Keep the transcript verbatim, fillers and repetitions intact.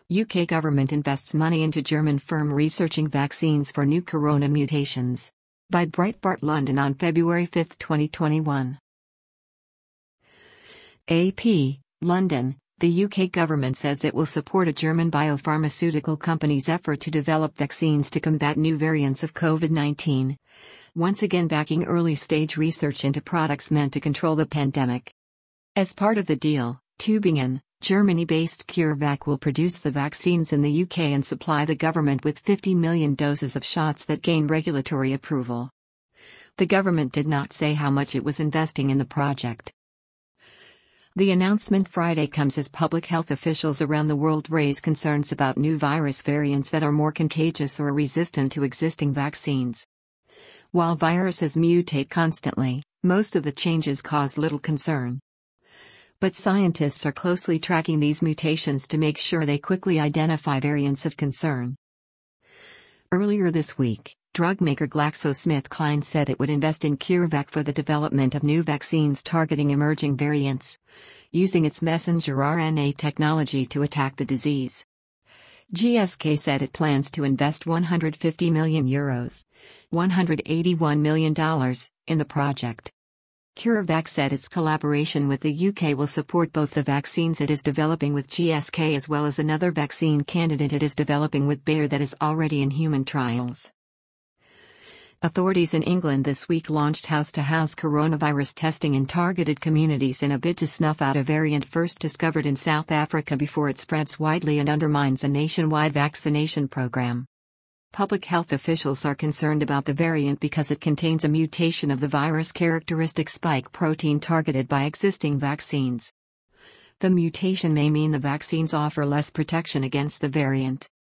U K government invests money into German firm researching vaccines for new corona mutations. By Breitbart London on February fifth, twenty twenty-one. A P, London. The U K government says it will support a German biopharmaceutical company's effort to develop vaccines to combat new variants of COVID nineteen, once again backing early-stage research into products meant to control the pandemic. As part of the deal, Tübingen, Germany-based CureVac will produce the vaccines in the U K and supply the government with fifty million doses of shots that gain regulatory approval. The government did not say how much it was investing in the project. The announcement Friday comes as public health officials around the world raise concerns about new virus variants that are more contagious or resistant to existing vaccines. While viruses mutate constantly, most of the changes cause little concern. But scientists are closely tracking these mutations to make sure they quickly identify variants of concern. Earlier this week, drug maker GlaxoSmithKline said it would invest in CureVac for the development of new vaccines targeting emerging variants, using its messenger R N A technology to attack the disease. G S K said it plans to invest one hundred fifty million euros, one hundred eighty-one million dollars, in the project. CureVac said its collaboration with the U K will support both the vaccines it is developing with G S K as well as another vaccine candidate it is developing with Bayer that is already in human trials. Authorities in England this week launched house-to-house coronavirus testing in targeted communities in a bid to snuff out a variant first discovered in South Africa before it spreads widely and undermines a nationwide vaccination program. Public health officials are concerned about the variant because it contains a mutation of the virus characteristic spike protein targeted by existing vaccines. The mutation may mean the vaccines offer less protection against the variant.